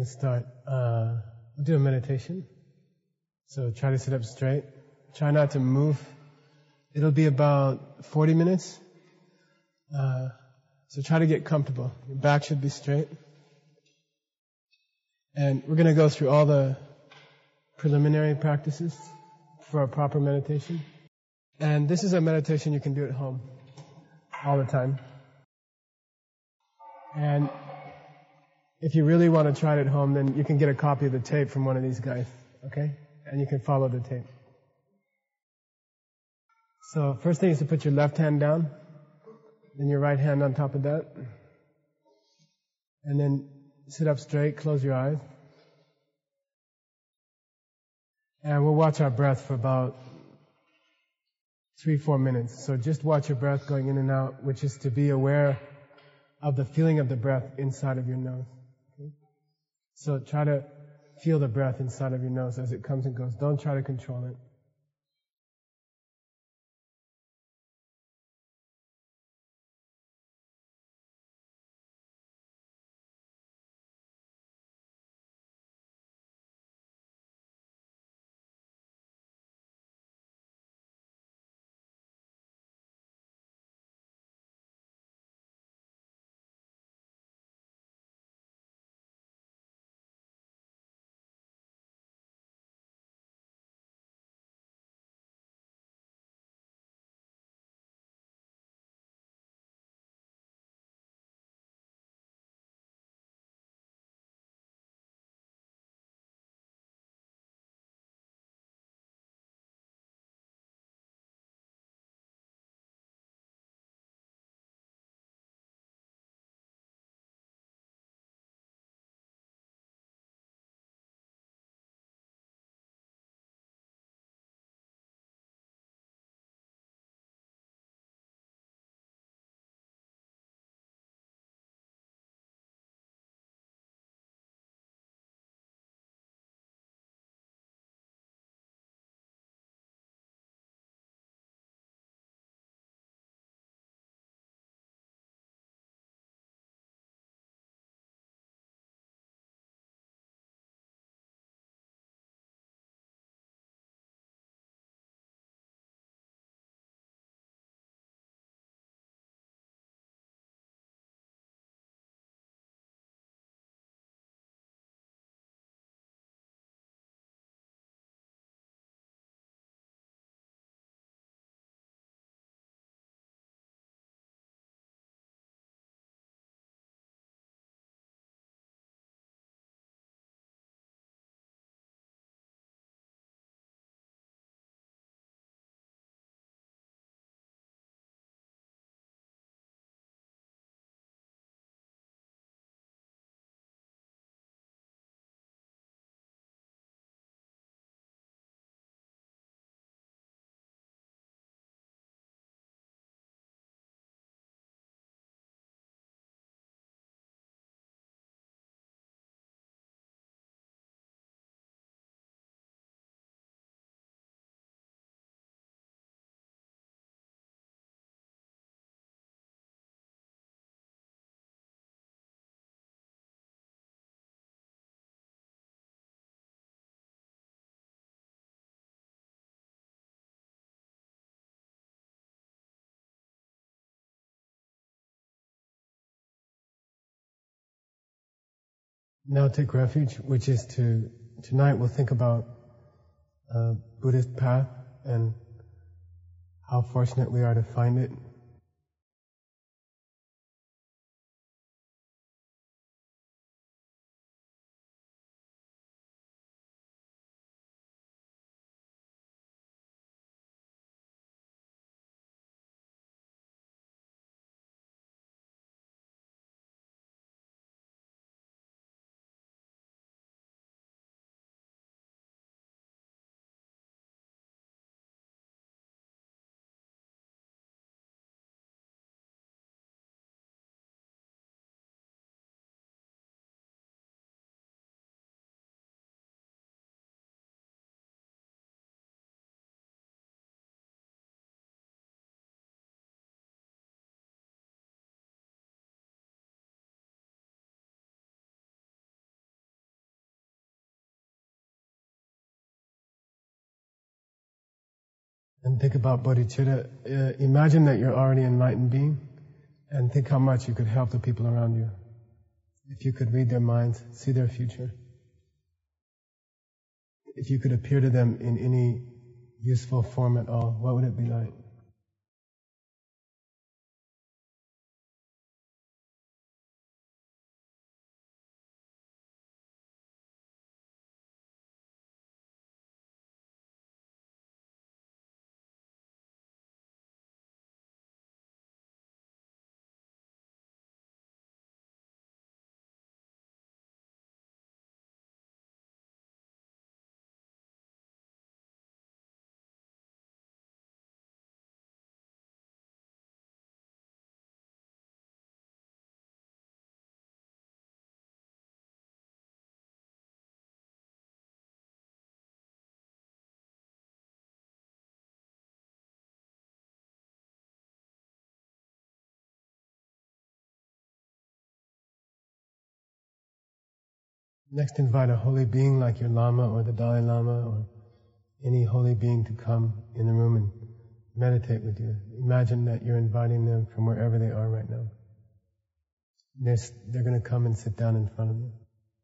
start. We'll do a meditation. So try to sit up straight. Try not to move. It'll be about 40 minutes. So try to get comfortable. Your back should be straight. And we're going to go through all the preliminary practices for a proper meditation. And this is a meditation you can do at home all the time. And if you really want to try it at home, then you can get a copy of the tape from one of these guys, okay? And you can follow the tape. So first thing is to put your left hand down, then your right hand on top of that. And then sit up straight, close your eyes. And we'll watch our breath for about 3-4 minutes. So just watch your breath going in and out, which is to be aware of the feeling of the breath inside of your nose. Okay? So try to feel the breath inside of your nose as it comes and goes. Don't try to control it. Now take refuge, which is tonight we'll think about Buddhist path and how fortunate we are to find it. And think about bodhicitta. Imagine that you're already an enlightened being, and think how much you could help the people around you. If you could read their minds, see their future. If you could appear to them in any useful form at all, what would it be like? Next, invite a holy being like your Lama or the Dalai Lama or any holy being to come in the room and meditate with you. Imagine that you're inviting them from wherever they are right now. They're going to come and sit down in front of you.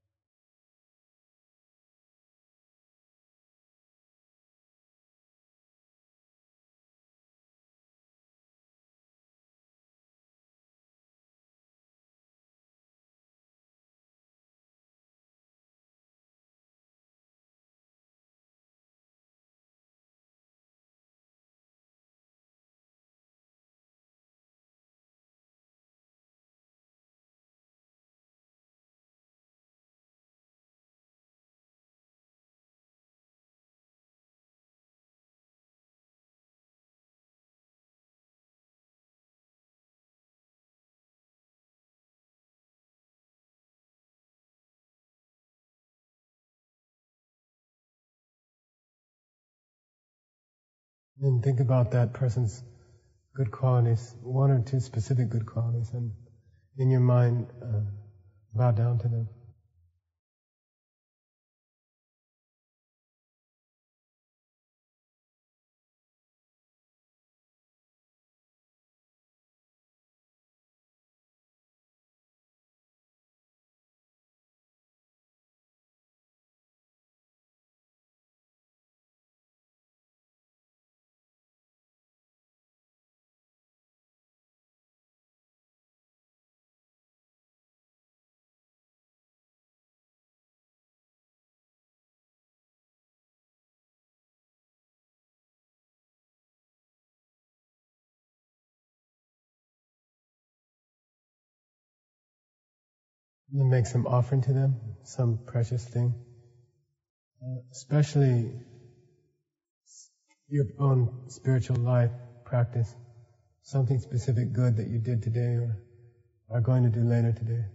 And think about that person's good qualities, one or two specific good qualities, and in your mind, bow down to them. And then make some offering to them, some precious thing. Especially your own spiritual life practice. Something specific good that you did today or are going to do later today.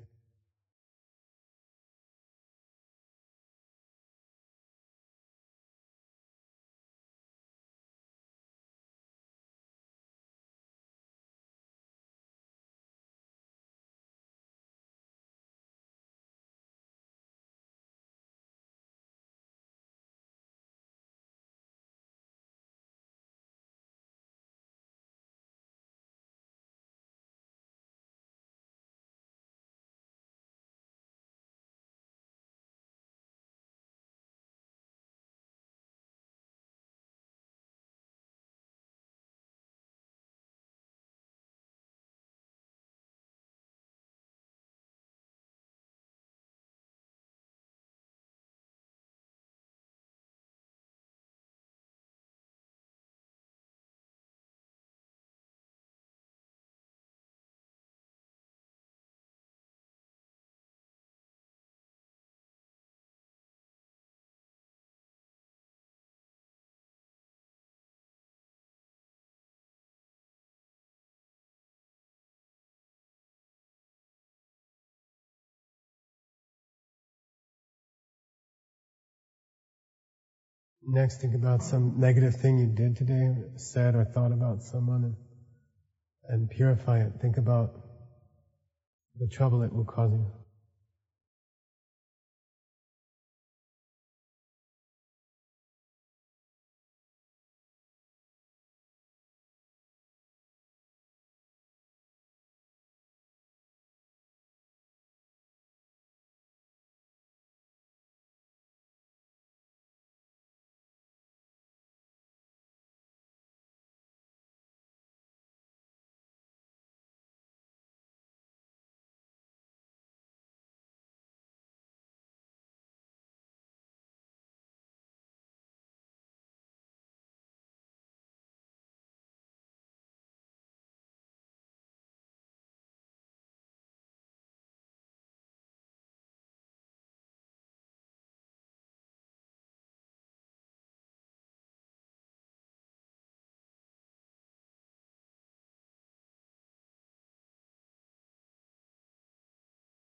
Next, think about some negative thing you did today, said or thought about someone, and purify it. Think about the trouble it will cause you.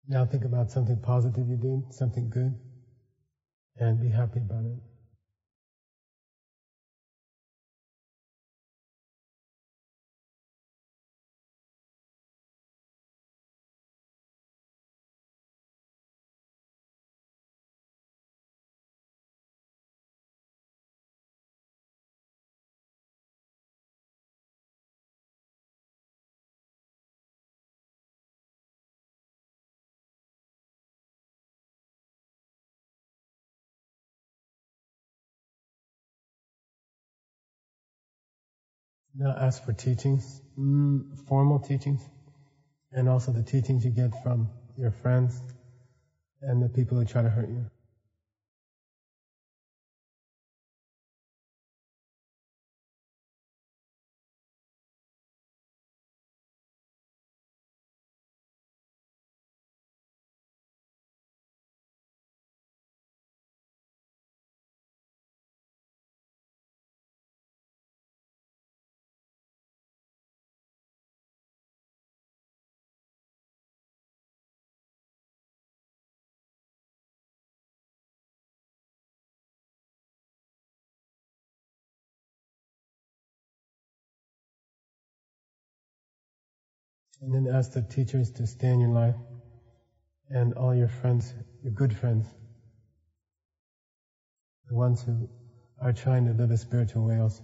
Now think about something positive you did, something good, and be happy about it. Now ask for teachings, formal teachings, and also the teachings you get from your friends and the people who try to hurt you. And then ask the teachers to stay in your life and all your friends, your good friends, the ones who are trying to live a spiritual way also.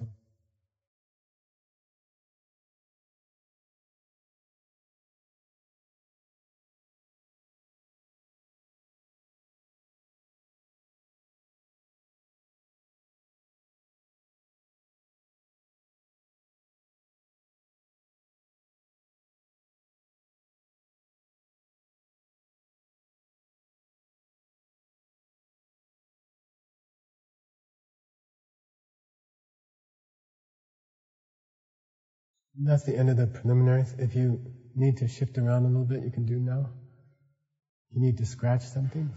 And that's the end of the preliminaries. If you need to shift around a little bit, you can do now. You need to scratch something.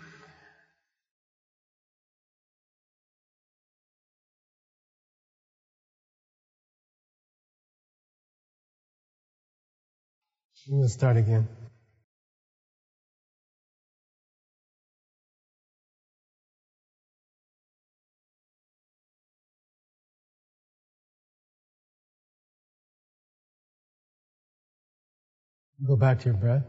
We'll start again. Go back to your breath.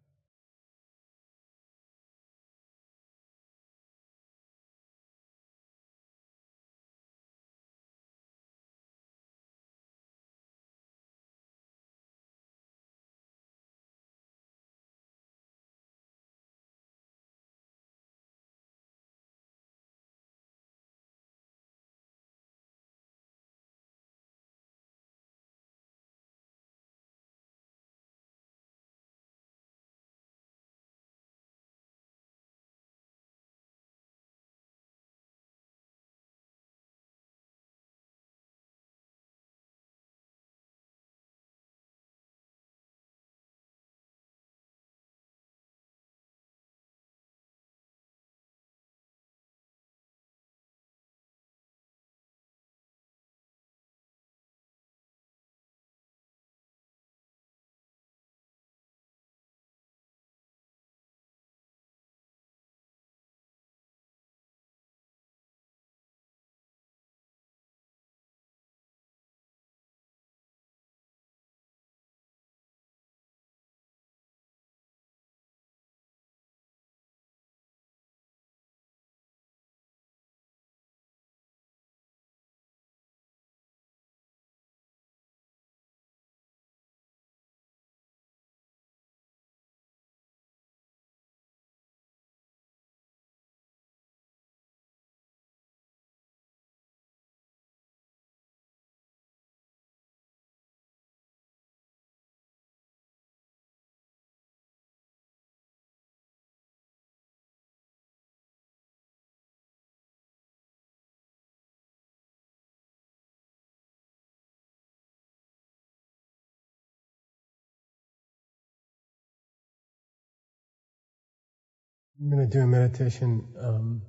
I'm going to do a meditation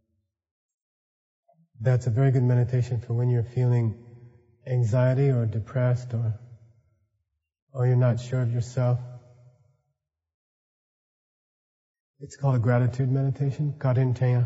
that's a very good meditation for when you're feeling anxiety or depressed or you're not sure of yourself. It's called a gratitude meditation, Karinteya.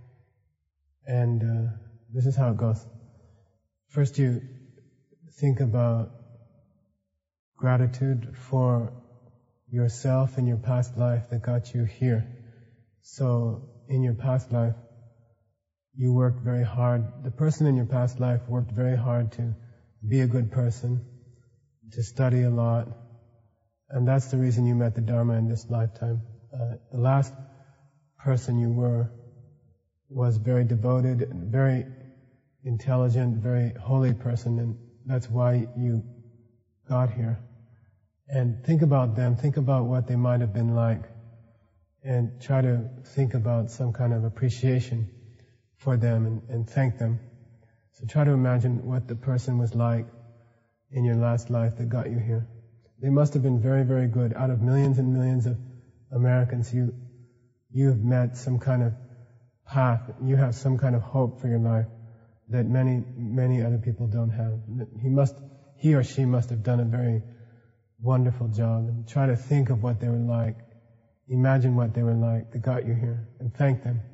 And this is how it goes. First you think about gratitude for yourself in your past life that got you here. So in your past life, you worked very hard. The person in your past life worked very hard to be a good person, to study a lot, and that's the reason you met the Dharma in this lifetime. The last person you were was very devoted, very intelligent, very holy person, and that's why you got here. And think about them, think about what they might have been like, and try to think about some kind of appreciation for them and thank them. So try to imagine what the person was like in your last life that got you here. They must have been very, very good. Out of millions and millions of Americans, you have met some kind of path, you have some kind of hope for your life that many, many other people don't have. He or she must have done a very wonderful job. And try to think of what they were like. Imagine what they were like that got you here, and thank them.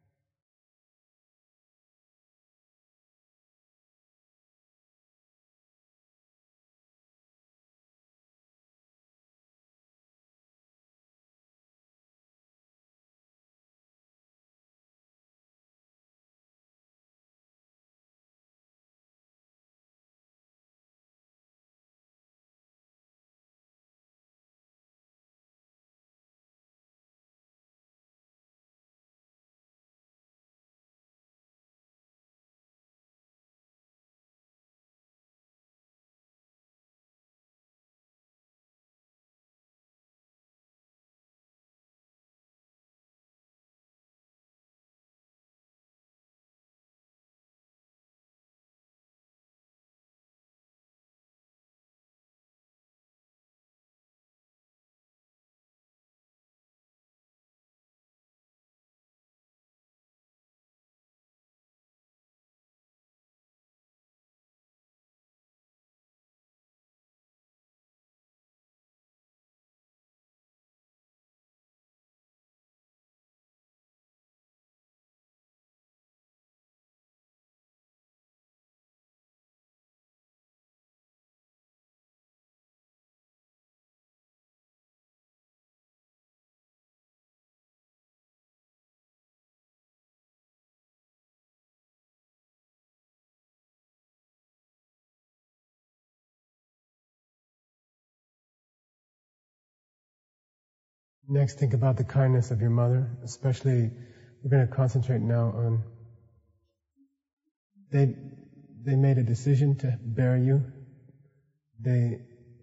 Next, think about the kindness of your mother, especially, we're going to concentrate now on, they made a decision to bear you. They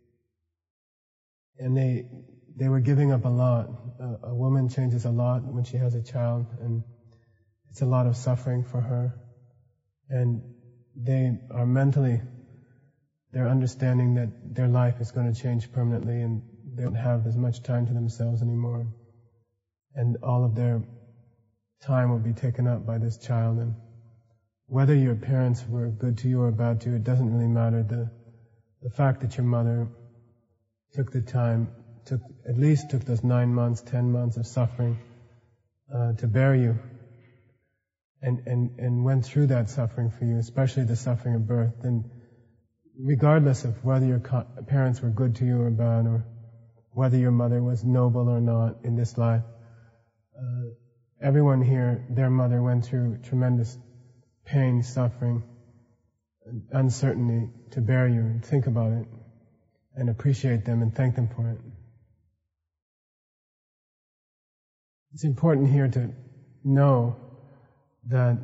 were giving up a lot. A woman changes a lot when she has a child, and it's a lot of suffering for her. And they are mentally, they're understanding that their life is going to change permanently, and they don't have as much time to themselves anymore. And all of their time will be taken up by this child. And whether your parents were good to you or bad to you, it doesn't really matter. The fact that your mother took the time, at least took those 9 months, 10 months of suffering to bear you, and went through that suffering for you, especially the suffering of birth, then regardless of whether your parents were good to you or bad, or whether your mother was noble or not in this life, everyone here, their mother went through tremendous pain, suffering, uncertainty to bear you, and think about it, and appreciate them and thank them for it. It's important here to know that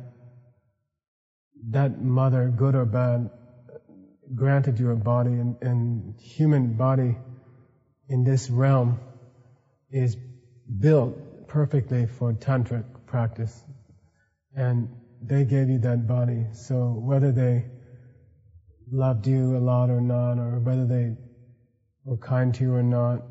that mother, good or bad, granted you a body, and human body in this realm is built perfectly for tantric practice, and they gave you that body. So whether they loved you a lot or not, or whether they were kind to you or not,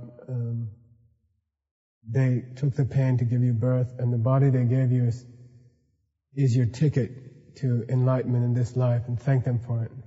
they took the pain to give you birth, and the body they gave you is your ticket to enlightenment in this life, and thank them for it.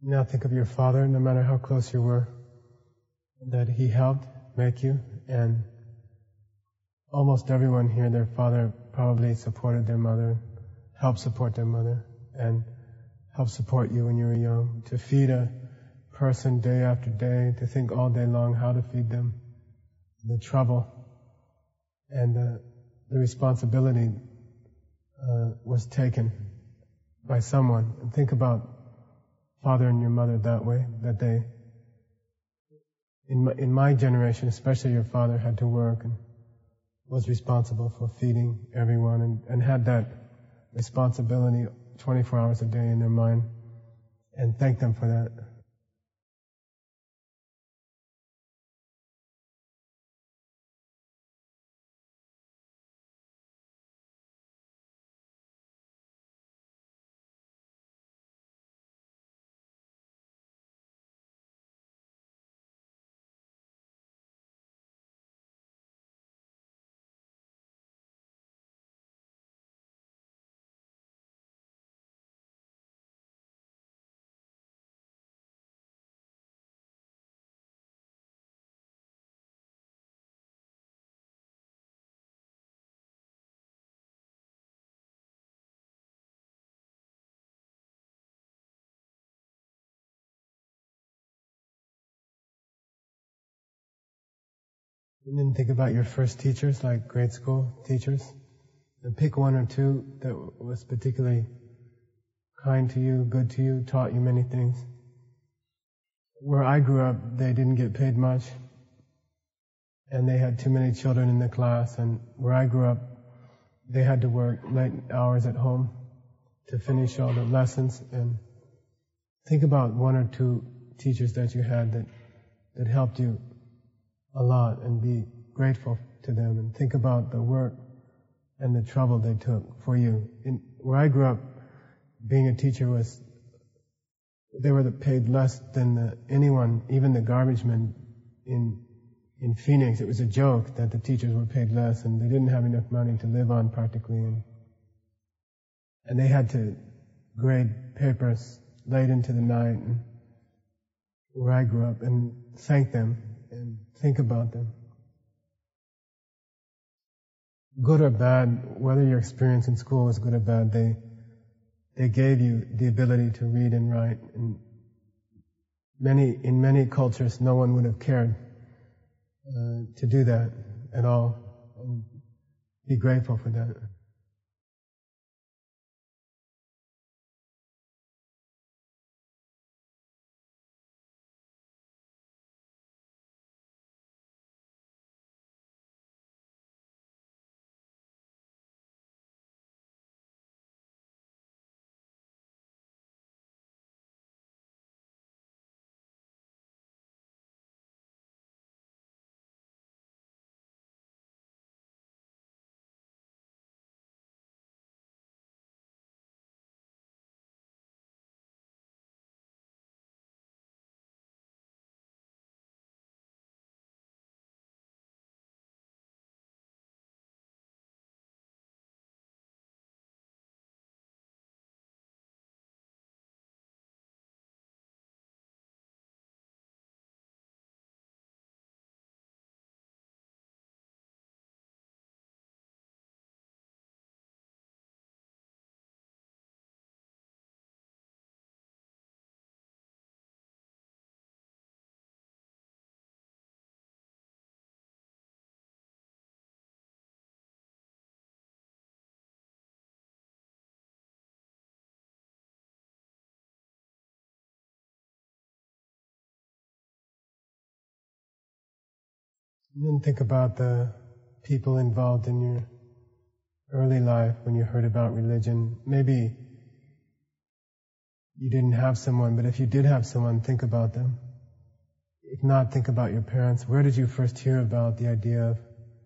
Now think of your father, no matter how close you were, that he helped make you, and almost everyone here, their father probably supported their mother, helped support their mother, and helped support you when you were young. To feed a person day after day, to think all day long how to feed them, the trouble and the responsibility was taken by someone. And think about father and your mother that way, that they, in my generation, especially your father had to work and was responsible for feeding everyone and had that responsibility 24 hours a day in their mind, and thank them for that. And then think about your first teachers, like grade school teachers, and pick one or two that was particularly kind to you, good to you, taught you many things. Where I grew up, they didn't get paid much, and they had too many children in the class, and where I grew up, they had to work late hours at home to finish all the lessons. And think about one or two teachers that you had that helped you a lot, and be grateful to them, and think about the work and the trouble they took for you. Where I grew up, being a teacher they were paid less than anyone, even the garbage men in Phoenix. It was a joke that the teachers were paid less, and they didn't have enough money to live on practically, and they had to grade papers late into the night, and where I grew up, and thank them and think about them. Good or bad, whether your experience in school was good or bad, they gave you the ability to read and write. And in many cultures, no one would have cared to do that at all. And be grateful for that. And then think about the people involved in your early life when you heard about religion. Maybe you didn't have someone, but if you did have someone, think about them. If not, think about your parents. Where did you first hear about the idea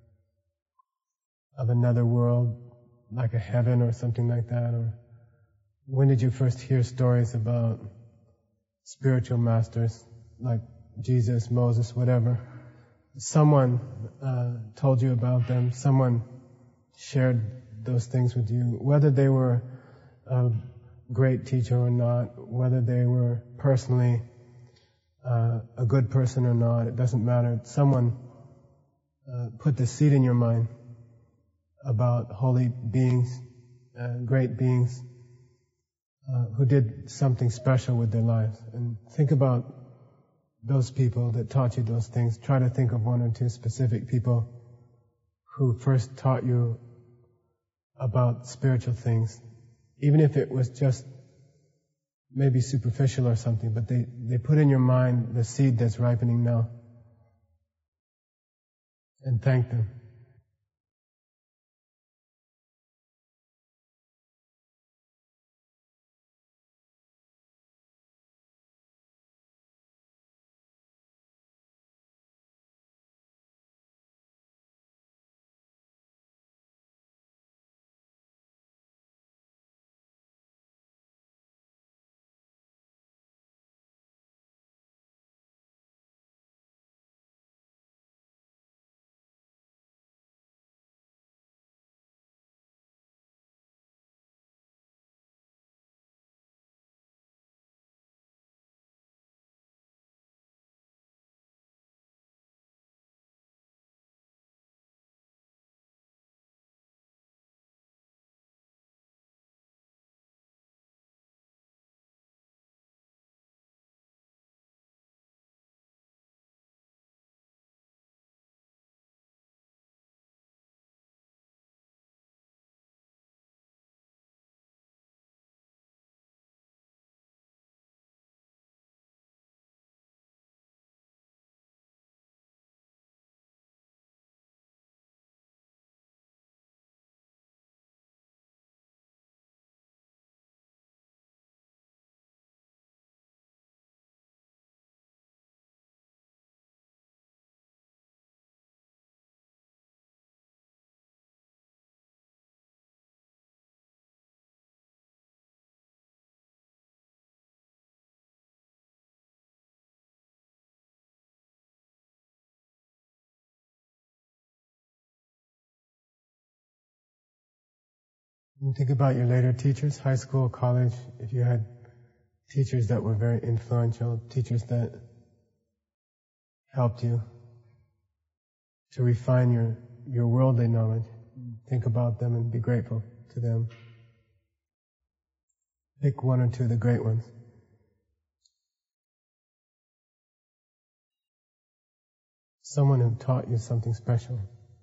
of another world, like a heaven or something like that? Or when did you first hear stories about spiritual masters, like Jesus, Moses, whatever? Someone told you about them. Someone shared those things with you. Whether they were great teacher or not, whether they were personally a good person or not, it doesn't matter. Someone put the seed in your mind about holy beings, great beings who did something special with their lives. And think about those people that taught you those things. Try to think of one or two specific people who first taught you about spiritual things, even if it was just maybe superficial or something, but they put in your mind the seed that's ripening now. And thank them. And think about your later teachers, high school, college, if you had teachers that were very influential, teachers that helped you to refine your worldly knowledge. Think about them and be grateful to them. Pick one or two of the great ones. Someone who taught you something special.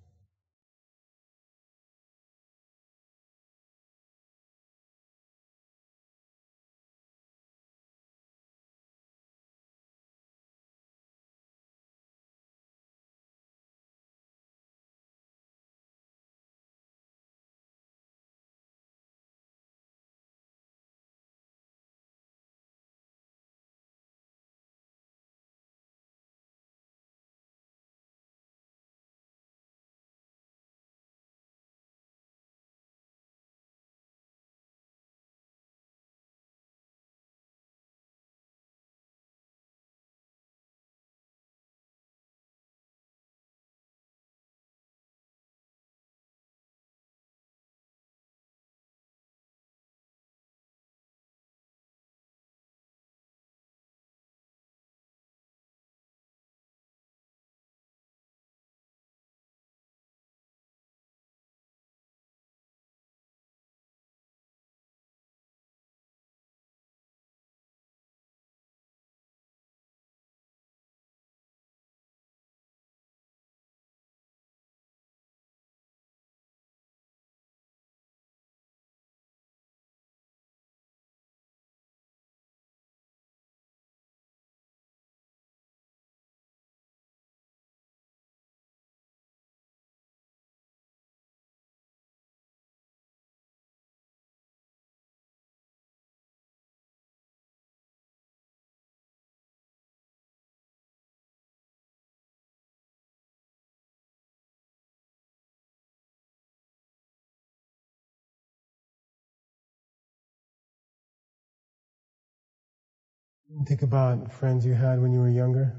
Think about friends you had when you were younger.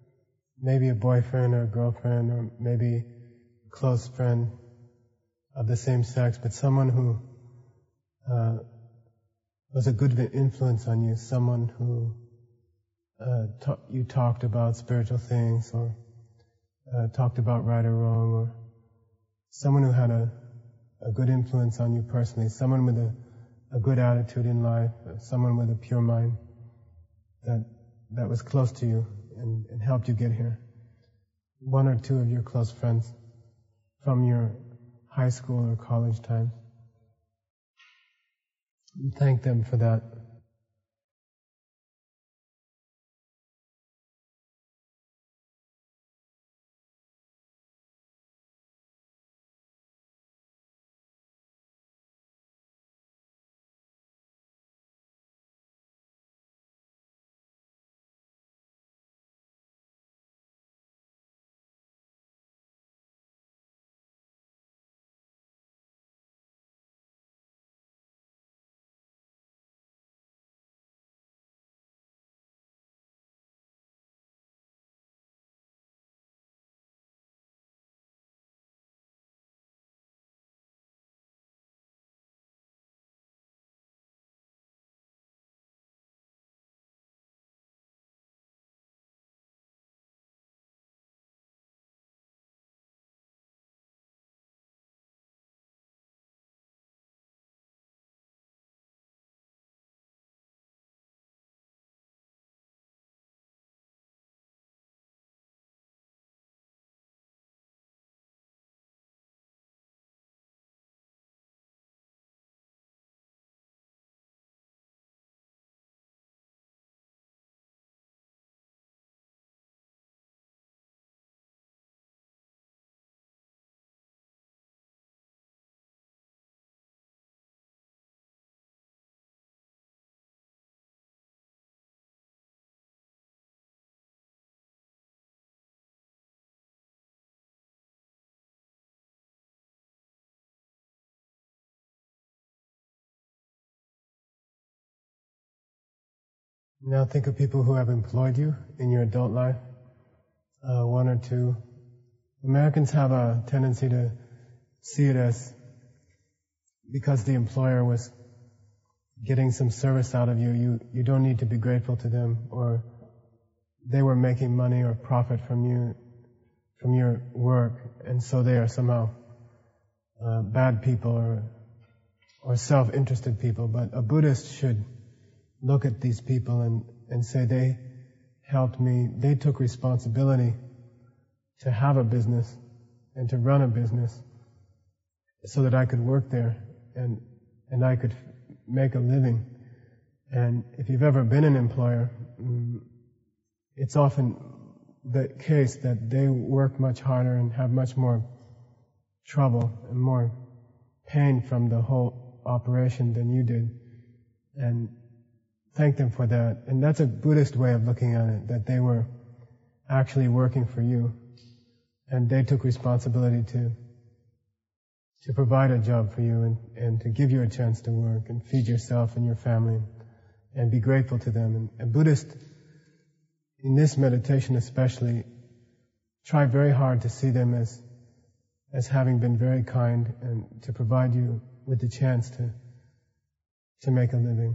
Maybe a boyfriend or a girlfriend, or maybe a close friend of the same sex, but someone who was a good influence on you, someone who you talked about spiritual things, or talked about right or wrong, or someone who had a good influence on you personally, someone with a good attitude in life, someone with a pure mind that was close to you and helped you get here. One or two of your close friends from your high school or college time. Thank them for that. Now think of people who have employed you in your adult life, one or two. Americans have a tendency to see it as because the employer was getting some service out of you, you don't need to be grateful to them, or they were making money or profit from you, from your work, and so they are somehow bad people or self-interested people. But a Buddhist should look at these people and say they helped me, they took responsibility to have a business and to run a business so that I could work there and I could make a living. And if you've ever been an employer, it's often the case that they work much harder and have much more trouble and more pain from the whole operation than you did. And thank them for that. And that's a Buddhist way of looking at it, that they were actually working for you and they took responsibility to provide a job for you and to give you a chance to work and feed yourself and your family and be grateful to them. And Buddhists, in this meditation especially, try very hard to see them as having been very kind and to provide you with the chance to make a living.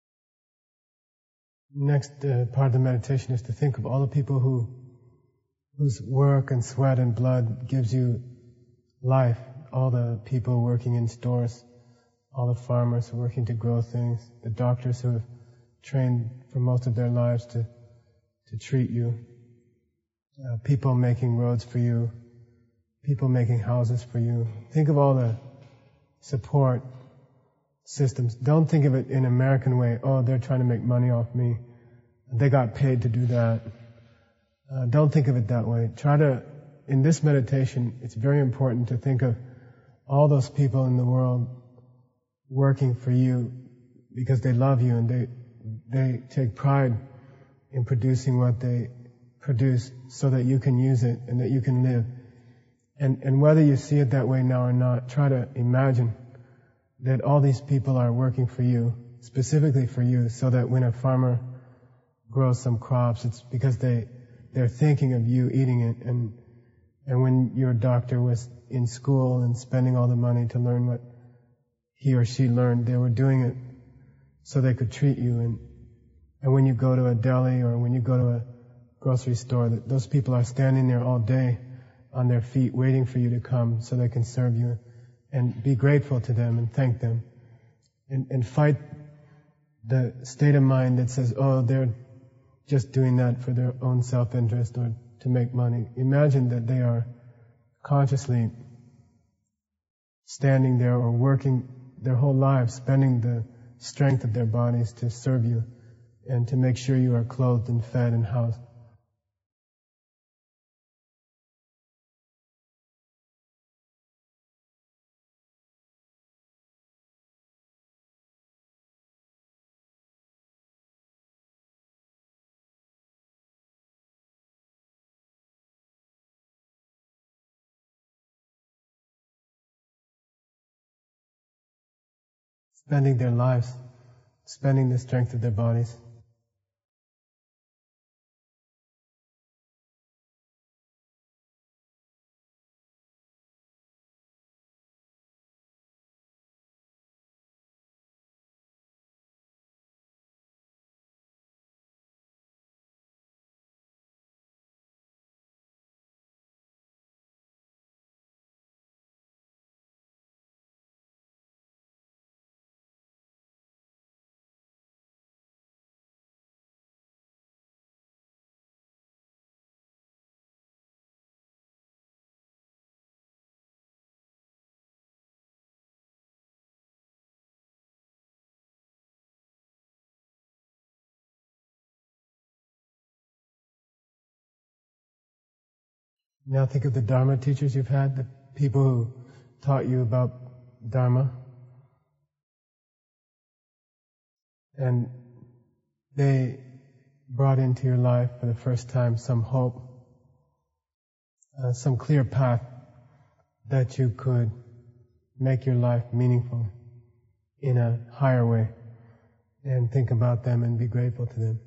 Next part of the meditation is to think of all the people who whose work and sweat and blood gives you life. All the people working in stores, all the farmers working to grow things, the doctors who have trained for most of their lives to treat you, people making roads for you, people making houses for you. Think of all the support systems. Don't think of it in an American way. Oh, they're trying to make money off me. They got paid to do that. Don't think of it that way. In this meditation, it's very important to think of all those people in the world working for you because they love you and they take pride in producing what they produce so that you can use it and that you can live. And whether you see it that way now or not, try to imagine that all these people are working for you, specifically for you, so that when a farmer grows some crops, it's because they're thinking of you eating it. And when your doctor was in school and spending all the money to learn what he or she learned, they were doing it so they could treat you. And when you go to a deli or when you go to a grocery store, those people are standing there all day on their feet waiting for you to come so they can serve you. And be grateful to them and thank them. And fight the state of mind that says, oh, they're just doing that for their own self-interest or to make money. Imagine that they are consciously standing there or working their whole lives, spending the strength of their bodies to serve you and to make sure you are clothed and fed and housed. Spending their lives, spending the strength of their bodies. Now think of the Dharma teachers you've had, the people who taught you about Dharma. And they brought into your life for the first time some hope, some clear path that you could make your life meaningful in a higher way. And think about them and be grateful to them.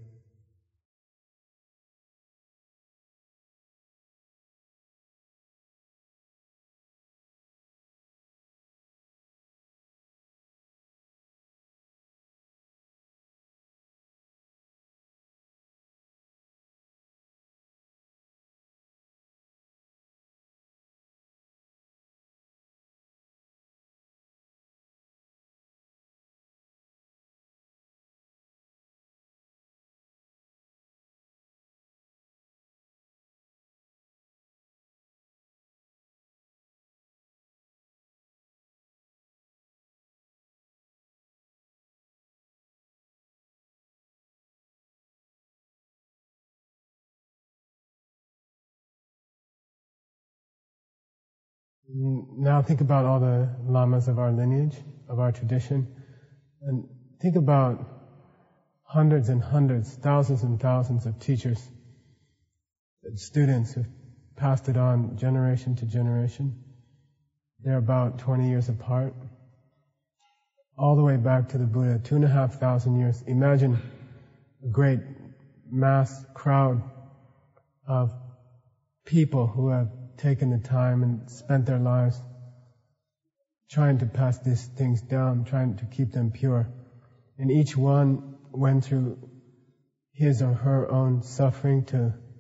Now think about all the lamas of our lineage, of our tradition, and think about hundreds and hundreds, thousands and thousands of teachers, students who've passed it on generation to generation. They're about 20 years apart, all the way back to the Buddha, 2,500 years. Imagine a great mass crowd of people who have taken the time and spent their lives trying to pass these things down, trying to keep them pure. And each one went through his or her own suffering to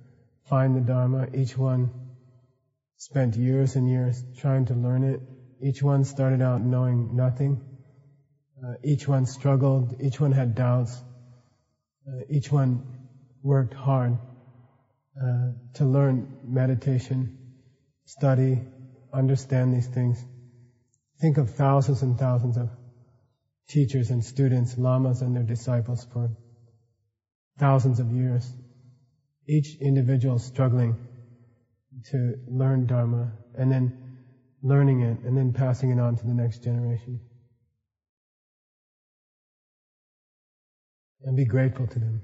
find the Dharma. Each one spent years and years trying to learn it. Each one started out knowing nothing. Each one struggled. Each one had doubts. Each one worked hard to learn meditation, study, understand these things. Think of thousands and thousands of teachers and students, lamas and their disciples for thousands of years. Each individual struggling to learn Dharma and then learning it and then passing it on to the next generation. And be grateful to them.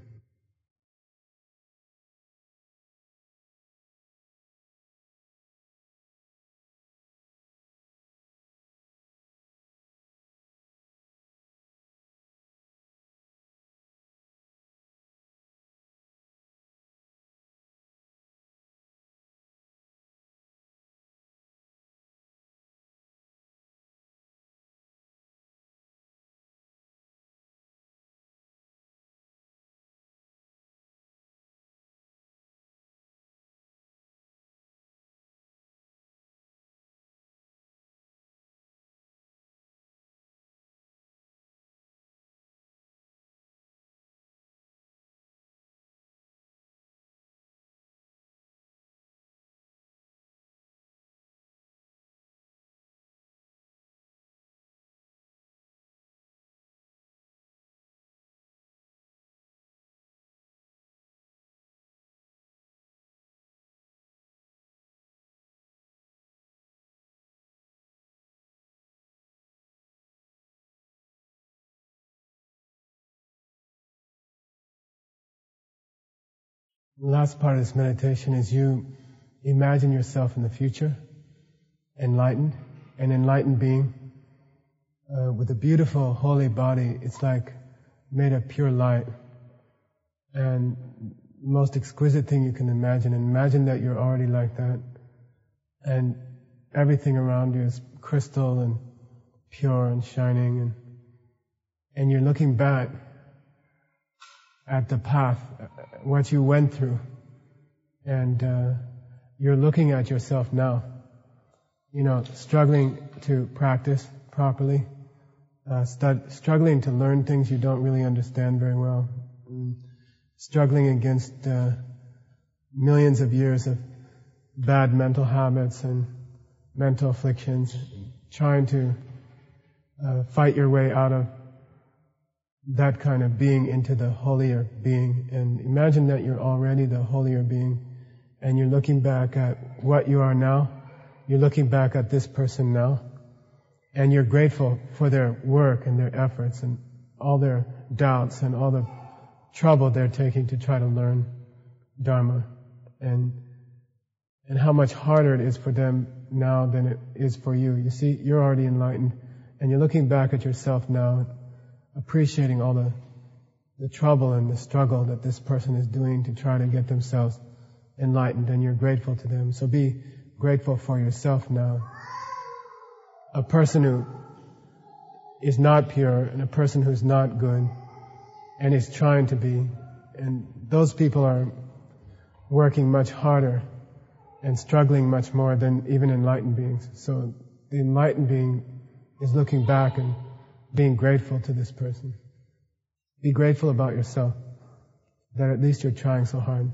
The last part of this meditation is you imagine yourself in the future, enlightened, an enlightened being with a beautiful holy body. It's like made of pure light and most exquisite thing you can imagine. And imagine that you're already like that and everything around you is crystal and pure and shining and you're looking back at the path, what you went through, and you're looking at yourself now, struggling to practice properly, struggling to learn things you don't really understand very well, struggling against millions of years of bad mental habits and mental afflictions, trying to fight your way out of that kind of being into the holier being. And imagine that you're already the holier being and you're looking back at what you are now, you're looking back at this person now, and you're grateful for their work and their efforts and all their doubts and all the trouble they're taking to try to learn Dharma, and how much harder it is for them now than it is for you. You see, you're already enlightened and you're looking back at yourself now, appreciating all the trouble and the struggle that this person is doing to try to get themselves enlightened, and you're grateful to them. So be grateful for yourself now. A person who is not pure and a person who's not good and is trying to be, and those people are working much harder and struggling much more than even enlightened beings. So the enlightened being is looking back and being grateful to this person. Be grateful about yourself, that at least you're trying so hard.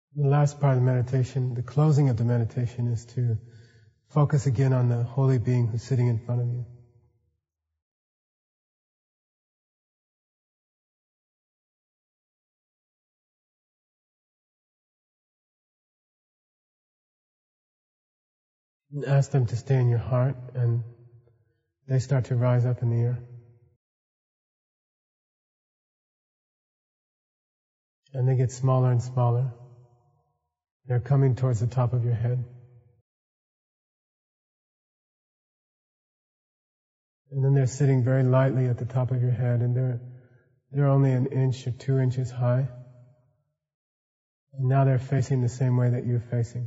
The last part of the meditation, the closing of the meditation, is to focus again on the holy being who's sitting in front of you. And ask them to stay in your heart, and they start to rise up in the air. And they get smaller and smaller. They're coming towards the top of your head. And then they're sitting very lightly at the top of your head, and they're only an inch or 2 inches high. And now they're facing the same way that you're facing.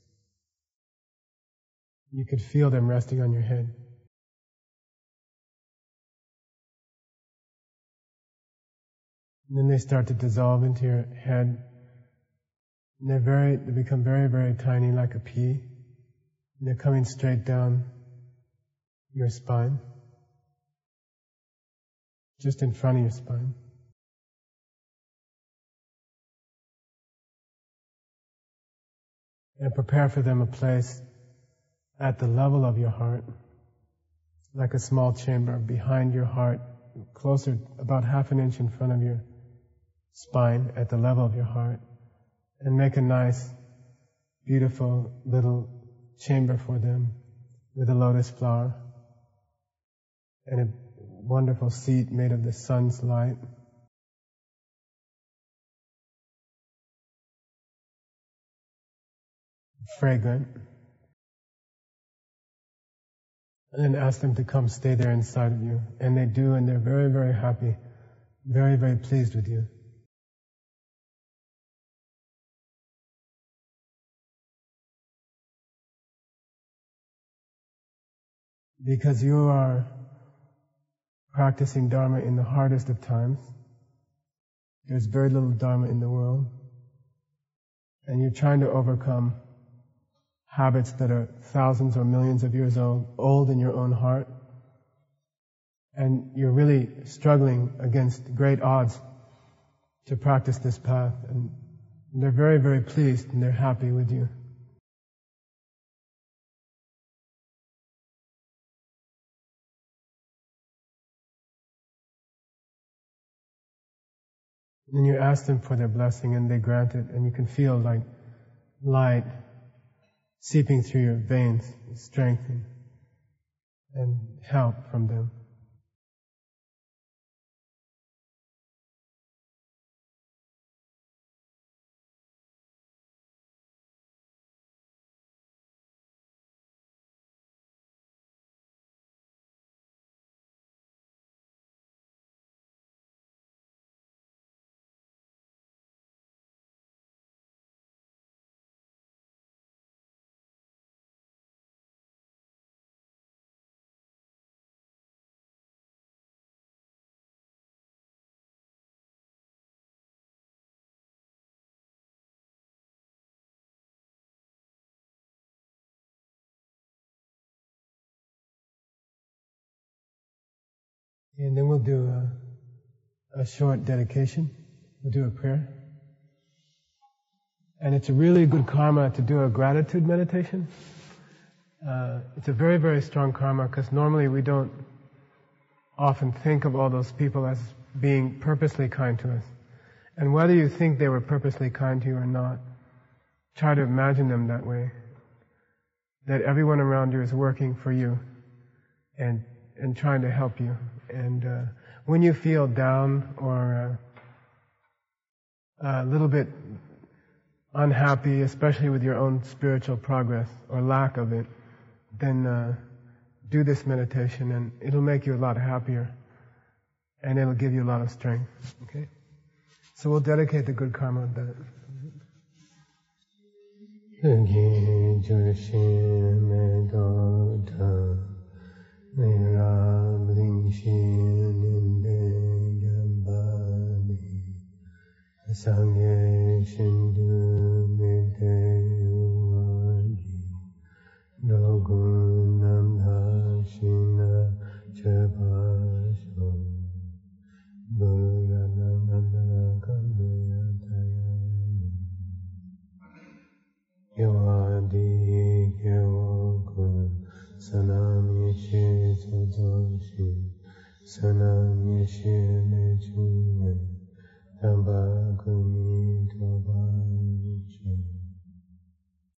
You could feel them resting on your head. And then they start to dissolve into your head. And they become very, very tiny, like a pea. And they're coming straight down your spine, just in front of your spine. And prepare for them a place at the level of your heart, like a small chamber behind your heart, closer, about half an inch in front of your spine, at the level of your heart. And make a nice, beautiful little chamber for them with a lotus flower and a wonderful seat made of the sun's light. Fragrant. And then ask them to come stay there inside of you. And they do, and they're very, very happy, very, very pleased with you. Because you are practicing Dharma in the hardest of times. There's very little Dharma in the world. And you're trying to overcome habits that are thousands or millions of years old in your own heart. And you're really struggling against great odds to practice this path. And they're very, very pleased and they're happy with you. And you ask them for their blessing and they grant it, and you can feel like light seeping through your veins, strength and help from them. And then we'll do a short dedication. We'll do a prayer. And it's a really good karma to do a gratitude meditation. It's a very, very strong karma because normally we don't often think of all those people as being purposely kind to us. And whether you think they were purposely kind to you or not, try to imagine them that way. That everyone around you is working for you and trying to help you. And when you feel down or a little bit unhappy, especially with your own spiritual progress or lack of it, then do this meditation and it'll make you a lot happier and it'll give you a lot of strength. Okay? So we'll dedicate the good karma with that. Sangye Shindu Mideyuadi Dogunam Dashina Chepasho Guru Ranamana Kameyatayani. Yawadi Yawagun Sanam Yeshe Sodoshi Sanam Yeshe Nechume